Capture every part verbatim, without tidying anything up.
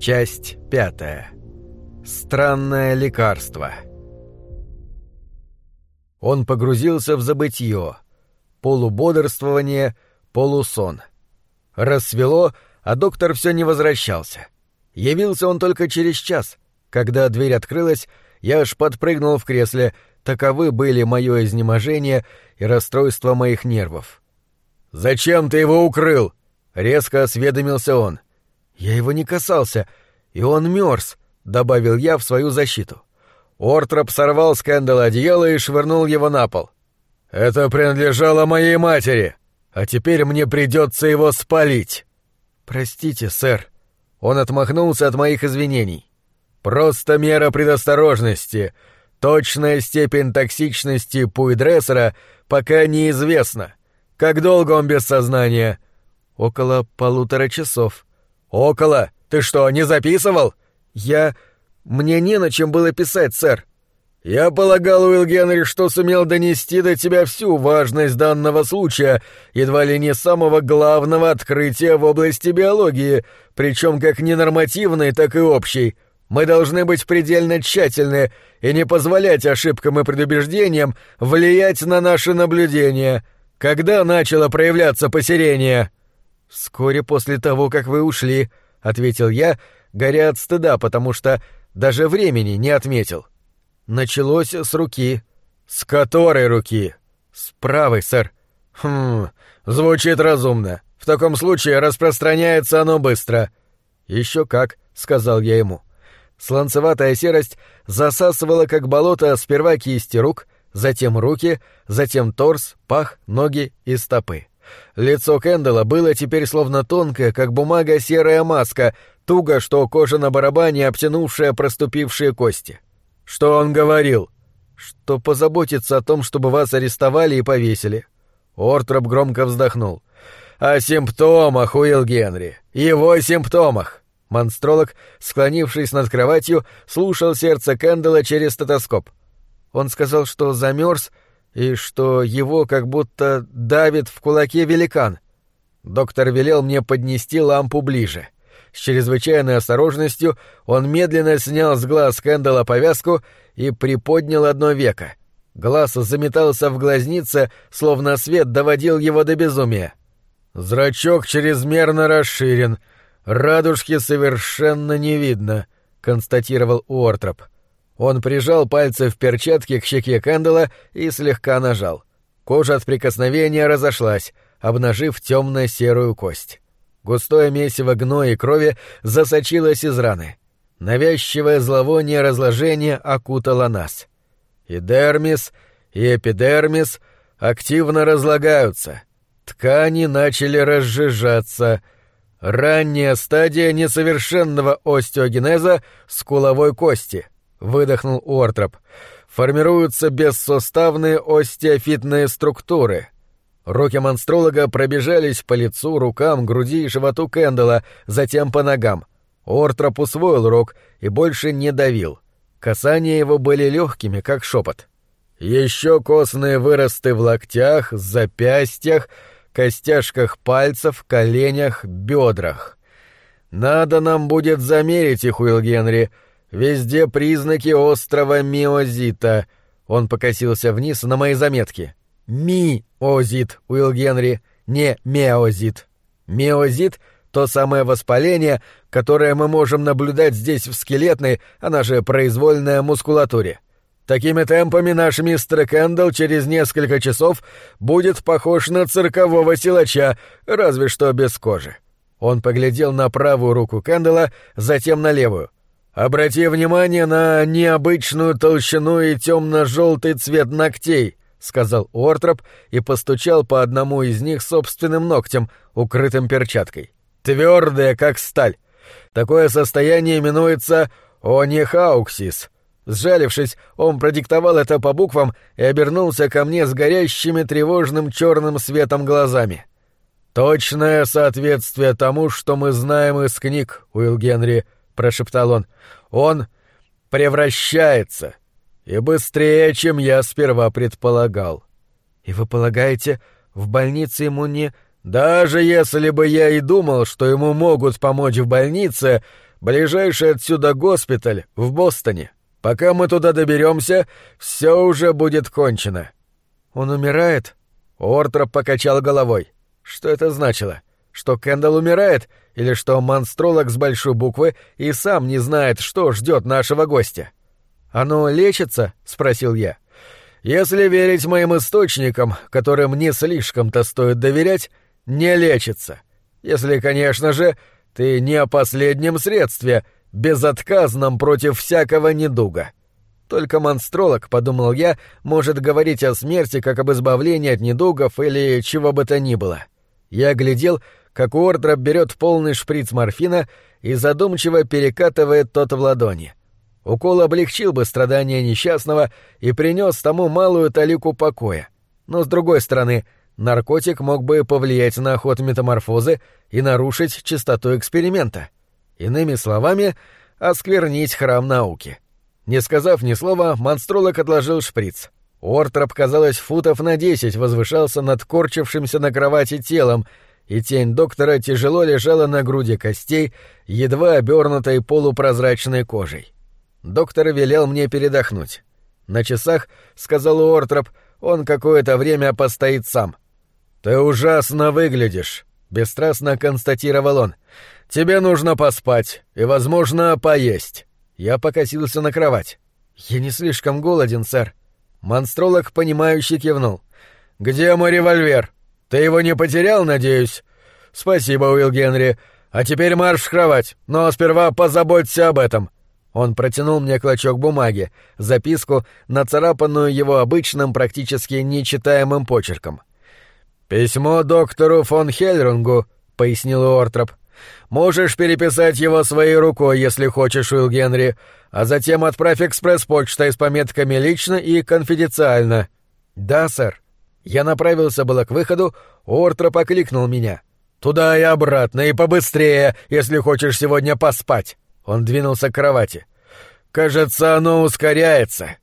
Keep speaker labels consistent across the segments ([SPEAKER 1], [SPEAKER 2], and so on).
[SPEAKER 1] Часть пятая. Странное лекарство. Он погрузился в забытье, полубодрствование, полусон. Рассвело, а доктор все не возвращался. Явился он только через час. Когда дверь открылась, я аж подпрыгнул в кресле, таковы были мое изнеможение и расстройство моих нервов. «Зачем ты его укрыл?» — резко осведомился он. «Я его не касался, и он мёрз», — добавил я в свою защиту. Ортроп сорвал с Кэндалла одеяло и швырнул его на пол. «Это принадлежало моей матери, а теперь мне придется его спалить». «Простите, сэр». Он отмахнулся от моих извинений. «Просто мера предосторожности. Точная степень токсичности пуйдрессера пока неизвестна. Как долго он без сознания?» «Около полутора часов». «Около? Ты что, не записывал?» «Я... Мне не на чем было писать, сэр». «Я полагал, Уилл Генри, что сумел донести до тебя всю важность данного случая, едва ли не самого главного открытия в области биологии, причем как ненормативной, так и общей. Мы должны быть предельно тщательны и не позволять ошибкам и предубеждениям влиять на наши наблюдения. Когда начало проявляться посерение?» «Вскоре после того, как вы ушли», — ответил я, горя от стыда, потому что даже времени не отметил. «Началось с руки». «С которой руки?» «С правой, сэр». «Хм, звучит разумно. В таком случае распространяется оно быстро». «Еще как», — сказал я ему. Сланцеватая серость засасывала, как болото, сперва кисти рук, затем руки, затем торс, пах, ноги и стопы. Лицо Кэндалла было теперь словно тонкая, как бумага, серая маска, туго, что кожа на барабане, обтянувшая проступившие кости. «Что он говорил?» «Что позаботится о том, чтобы вас арестовали и повесили». Ортроп громко вздохнул. «О симптомах, Уилл Генри, его симптомах». Монстролог, склонившись над кроватью, слушал сердце Кэндалла через стетоскоп. Он сказал, что замерз и что его как будто давит в кулаке великан. Доктор велел мне поднести лампу ближе. С чрезвычайной осторожностью он медленно снял с глаз Кэндалла повязку и приподнял одно веко. Глаз заметался в глазнице, словно свет доводил его до безумия. «Зрачок чрезмерно расширен. Радужки совершенно не видно», — констатировал Уортроп. Он прижал пальцы в перчатке к щеке Кэндалла и слегка нажал. Кожа от прикосновения разошлась, обнажив темно-серую кость. Густое месиво гноя и крови засочилось из раны. Навязчивое зловоние разложения окутало нас. И дермис, и эпидермис активно разлагаются. Ткани начали разжижаться. Ранняя стадия несовершенного остеогенеза скуловой кости. Выдохнул Уортроп. Формируются бессуставные остеофитные структуры. Руки монстролога пробежались по лицу, рукам, груди и животу Кэндалла, затем по ногам. Уортроп усвоил урок и больше не давил. Касания его были легкими, как шепот. Еще костные выросты в локтях, запястьях, костяшках пальцев, коленях, бедрах. Надо нам будет замерить их, Уилл Генри. Везде признаки острого миозита. Он покосился вниз на мои заметки. Миозит, Уилл Генри, не миозит. Миозит — то самое воспаление, которое мы можем наблюдать здесь в скелетной, она же произвольной мускулатуре. Такими темпами наш мистер Кэндалл через несколько часов будет похож на циркового силача, разве что без кожи. Он поглядел на правую руку Кэндалла, затем на левую. «Обрати внимание на необычную толщину и темно-желтый цвет ногтей», — сказал Уортроп и постучал по одному из них собственным ногтем, укрытым перчаткой. «Твердые, как сталь. Такое состояние именуется онихауксис». Сжалившись, он продиктовал это по буквам и обернулся ко мне с горящими тревожным черным светом глазами. «Точное соответствие тому, что мы знаем из книг, Уилл Генри», — прошептал он. «Он превращается. И быстрее, чем я сперва предполагал». «И вы полагаете, в больнице ему не...» «Даже если бы я и думал, что ему могут помочь в больнице, Ближайший отсюда госпиталь в Бостоне. Пока мы туда доберемся, все уже будет кончено». «Он умирает?» Уортроп покачал головой. Что это значило? Что Кэндалл умирает? Или что монстролог с большой буквы и сам не знает, что ждет нашего гостя? «Оно лечится?» — спросил я. «Если верить моим источникам, которым не слишком-то стоит доверять, не лечится. Если, конечно же, ты не о последнем средстве, безотказном против всякого недуга». Только монстролог, подумал я, может говорить о смерти как об избавлении от недугов или чего бы то ни было. Я глядел, как Уортроп берет полный шприц морфина и задумчиво перекатывает тот в ладони. Укол облегчил бы страдания несчастного и принес тому малую талику покоя. Но, с другой стороны, наркотик мог бы повлиять на ход метаморфозы и нарушить чистоту эксперимента. Иными словами, осквернить храм науки. Не сказав ни слова, монстролог отложил шприц. Уортроп, казалось, футов на десять возвышался над корчившимся на кровати телом, и тень доктора тяжело лежала на груди костей, едва обернутой полупрозрачной кожей. Доктор велел мне передохнуть. На часах, — сказал Уортроп, — он какое-то время постоит сам. «Ты ужасно выглядишь», — бесстрастно констатировал он. «Тебе нужно поспать и, возможно, поесть». Я покосился на кровать. «Я не слишком голоден, сэр». Монстролог, понимающе кивнул. «Где мой револьвер? Ты его не потерял, надеюсь?» «Спасибо, Уилл Генри. А теперь марш в кровать, но сперва позаботься об этом». Он протянул мне клочок бумаги, записку, нацарапанную его обычным, практически нечитаемым почерком. «Письмо доктору фон Хельрунгу», — пояснил Уортроп. «Можешь переписать его своей рукой, если хочешь, Уилл Генри, а затем отправь экспресс-почтой с пометками «Лично» и «Конфиденциально». «Да, сэр». Я направился было к выходу, Уортроп окликнул меня. «Туда и обратно, и побыстрее, если хочешь сегодня поспать». Он двинулся к кровати. «Кажется, оно ускоряется».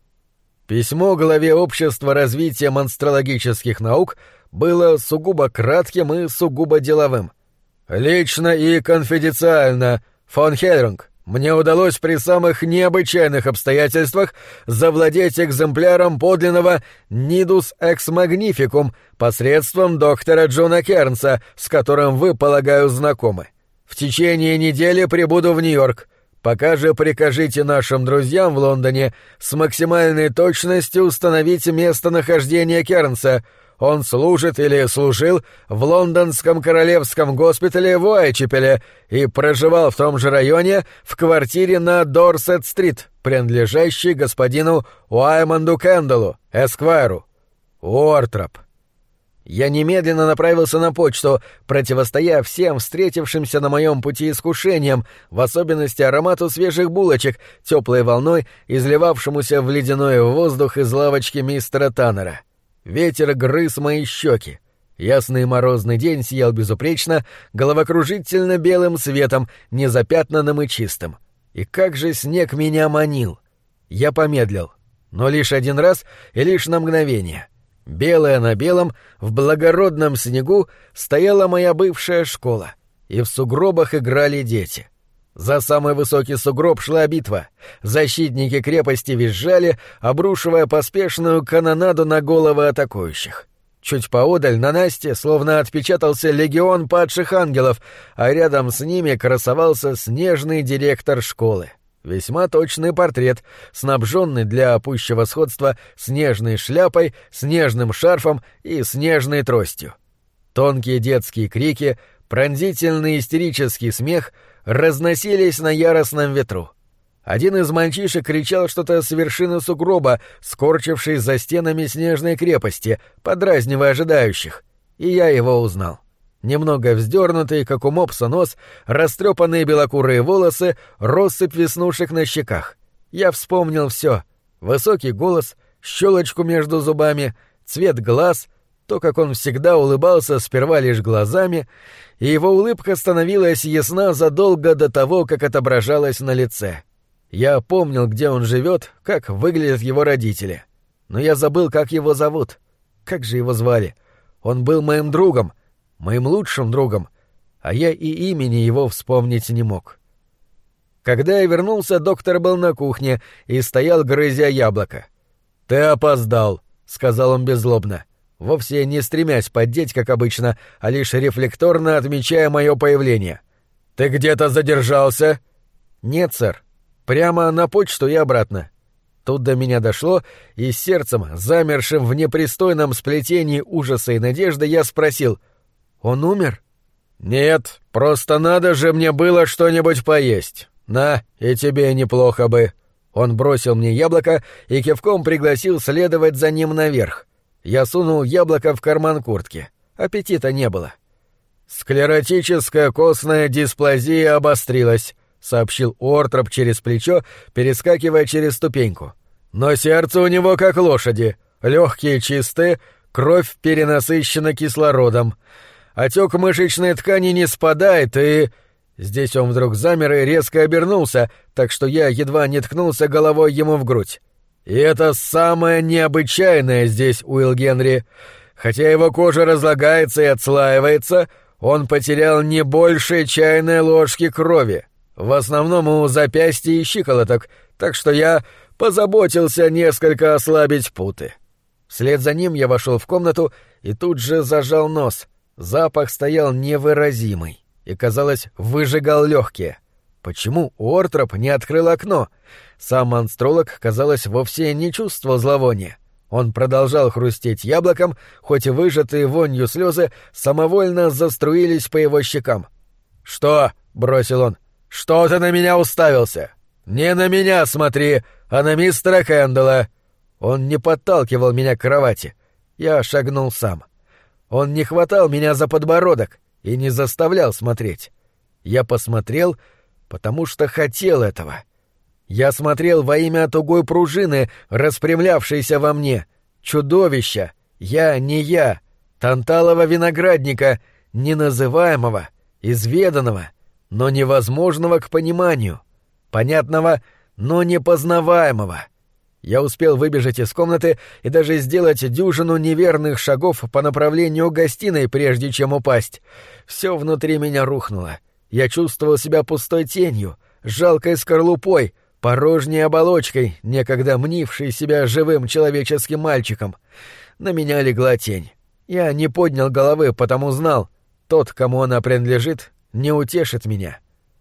[SPEAKER 1] Письмо главе Общества развития монстрологических наук было сугубо кратким и сугубо деловым. «Лично и конфиденциально, фон Хельрунг, мне удалось при самых необычайных обстоятельствах завладеть экземпляром подлинного Nidus Ex Magnificum посредством доктора Джона Кернса, с которым вы, полагаю, знакомы. В течение недели прибуду в Нью-Йорк. Пока же прикажите нашим друзьям в Лондоне с максимальной точностью установить местонахождение Кернса. Он служит или служил в лондонском королевском госпитале в Уайчепеле и проживал в том же районе в квартире на Дорсет-стрит, принадлежащей господину Уаймонду Кэндаллу, эсквайру. Уортроп». Я немедленно направился на почту, противостоя всем встретившимся на моем пути искушениям, в особенности аромату свежих булочек, теплой волной, изливавшемуся в ледяной воздух из лавочки мистера Таннера. Ветер грыз мои щеки. Ясный морозный день сиял безупречно, головокружительно белым светом, незапятнанным и чистым. И как же снег меня манил! Я помедлил, но лишь один раз и лишь на мгновение. Белая на белом, в благородном снегу стояла моя бывшая школа, и в сугробах играли дети. За самый высокий сугроб шла битва. Защитники крепости визжали, обрушивая поспешную канонаду на головы атакующих. Чуть поодаль на Насте словно отпечатался легион падших ангелов, а рядом с ними красовался снежный директор школы. Весьма точный портрет, снабженный для пущего сходства снежной шляпой, снежным шарфом и снежной тростью. Тонкие детские крики, пронзительный истерический смех разносились на яростном ветру. Один из мальчишек кричал что-то с вершины сугроба, скорчившись за стенами снежной крепости, подразнивая ожидающих, и я его узнал. Немного вздернутый, как у мопса, нос, растрепанные белокурые волосы, россыпь веснушек на щеках. Я вспомнил все: высокий голос, щелочку между зубами, цвет глаз, то, как он всегда улыбался сперва лишь глазами, и его улыбка становилась ясна задолго до того, как отображалась на лице. Я помнил, где он живет, как выглядят его родители. Но я забыл, как его зовут. Как же его звали? Он был моим другом, моим лучшим другом, а я и имени его вспомнить не мог. Когда я вернулся, доктор был на кухне и стоял, грызя яблоко. «Ты опоздал», — сказал он беззлобно, вовсе не стремясь поддеть, как обычно, а лишь рефлекторно отмечая мое появление. «Ты где-то задержался?» «Нет, сэр. Прямо на почту и обратно». Тут до меня дошло, и сердцем, замершим в непристойном сплетении ужаса и надежды, я спросил: «Он умер?» «Нет, просто надо же мне было что-нибудь поесть. На, и тебе неплохо бы». Он бросил мне яблоко и кивком пригласил следовать за ним наверх. Я сунул яблоко в карман куртки. Аппетита не было. «Склеротическая костная дисплазия обострилась», — сообщил Уортроп через плечо, перескакивая через ступеньку. «Но сердце у него как лошади, легкие чисты, кровь перенасыщена кислородом. Отек мышечной ткани не спадает и...» Здесь он вдруг замер и резко обернулся, так что я едва не ткнулся головой ему в грудь. «И это самое необычайное здесь, Уилл Генри. Хотя его кожа разлагается и отслаивается, он потерял не больше чайной ложки крови, в основном у запястья и щиколоток, так что я позаботился несколько ослабить путы». Вслед за ним я вошел в комнату и тут же зажал нос. Запах стоял невыразимый и, казалось, выжигал легкие. Почему Уортроп не открыл окно? Сам монстролог, казалось, вовсе не чувствовал зловония. Он продолжал хрустеть яблоком, хоть и выжатые вонью слезы самовольно заструились по его щекам. «Что?» — бросил он. «Что ты на меня уставился? Не на меня смотри, а на мистера Кэндалла». Он не подталкивал меня к кровати. Я шагнул сам. Он не хватал меня за подбородок и не заставлял смотреть. Я посмотрел, потому что хотел этого. Я смотрел во имя тугой пружины, распрямлявшейся во мне, чудовища, я не я, танталового виноградника, неназываемого, изведанного, но невозможного к пониманию, понятного, но непознаваемого. Я успел выбежать из комнаты и даже сделать дюжину неверных шагов по направлению к гостиной, прежде чем упасть. Все внутри меня рухнуло. Я чувствовал себя пустой тенью, жалкой скорлупой, порожней оболочкой, некогда мнившей себя живым человеческим мальчиком. На меня легла тень. Я не поднял головы, потому знал, тот, кому она принадлежит, не утешит меня.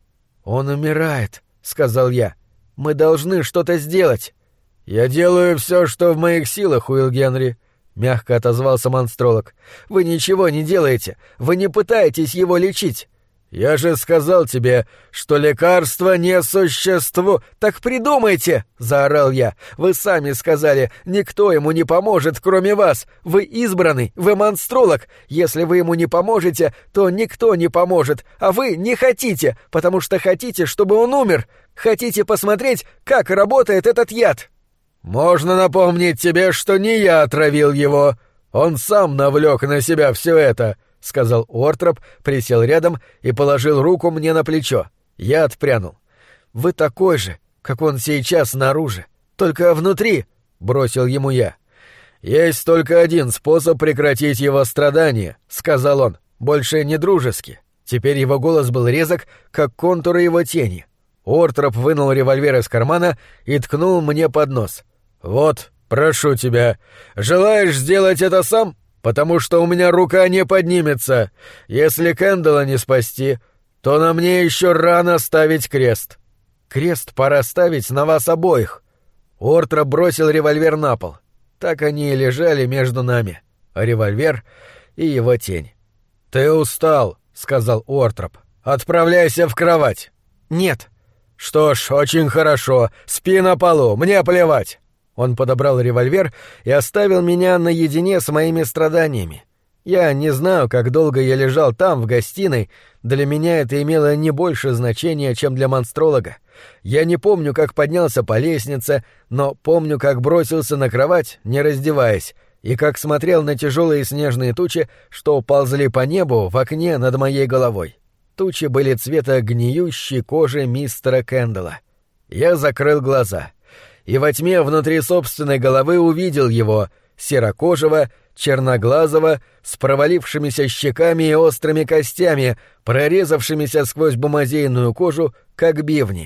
[SPEAKER 1] «Он умирает», — сказал я. «Мы должны что-то сделать». «Я делаю все, что в моих силах, Уилл Генри», — мягко отозвался монстролог. «Вы ничего не делаете, вы не пытаетесь его лечить». «Я же сказал тебе, что лекарства не существует». «Так придумайте!» — заорал я. «Вы сами сказали, никто ему не поможет, кроме вас. Вы избранный, вы монстролог. Если вы ему не поможете, то никто не поможет. А вы не хотите, потому что хотите, чтобы он умер. Хотите посмотреть, как работает этот яд». «Можно напомнить тебе, что не я отравил его. Он сам навлек на себя все это», — сказал Уортроп, присел рядом и положил руку мне на плечо. Я отпрянул. «Вы такой же, как он сейчас снаружи, только внутри», — бросил ему я. «Есть только один способ прекратить его страдания», — сказал он, больше не дружески. Теперь его голос был резок, как контуры его тени. Уортроп вынул револьвер из кармана и ткнул мне под нос. «Вот, прошу тебя, желаешь сделать это сам? Потому что у меня рука не поднимется. Если Кэндалла не спасти, то на мне еще рано ставить крест». «Крест пора ставить на вас обоих». Уортроп бросил револьвер на пол. Так они и лежали между нами, револьвер и его тень. «Ты устал», — сказал Уортроп. «Отправляйся в кровать». «Нет». «Что ж, очень хорошо. Спи на полу, мне плевать». Он подобрал револьвер и оставил меня наедине с моими страданиями. Я не знаю, как долго я лежал там, в гостиной. Для меня это имело не больше значения, чем для монстролога. Я не помню, как поднялся по лестнице, но помню, как бросился на кровать, не раздеваясь, и как смотрел на тяжелые снежные тучи, что ползли по небу в окне над моей головой. Тучи были цвета гниющей кожи мистера Кэндалла. Я закрыл глаза и во тьме внутри собственной головы увидел его, серокожего, черноглазого, с провалившимися щеками и острыми костями, прорезавшимися сквозь бумазейную кожу, как бивни.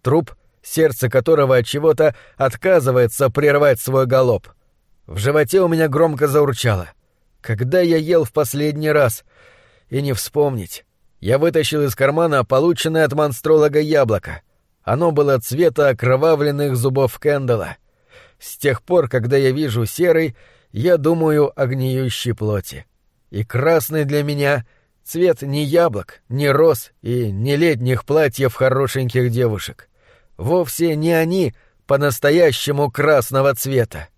[SPEAKER 1] Труп, сердце которого от чего-то отказывается прервать свой галоп. В животе у меня громко заурчало. Когда я ел в последний раз? И не вспомнить. Я вытащил из кармана полученное от монстролога яблоко. Оно было цвета окровавленных зубов Кэндалла. С тех пор, когда я вижу серый, я думаю о гниющей плоти. И красный для меня — цвет не яблок, не роз и не летних платьев хорошеньких девушек. Вовсе не они по-настоящему красного цвета.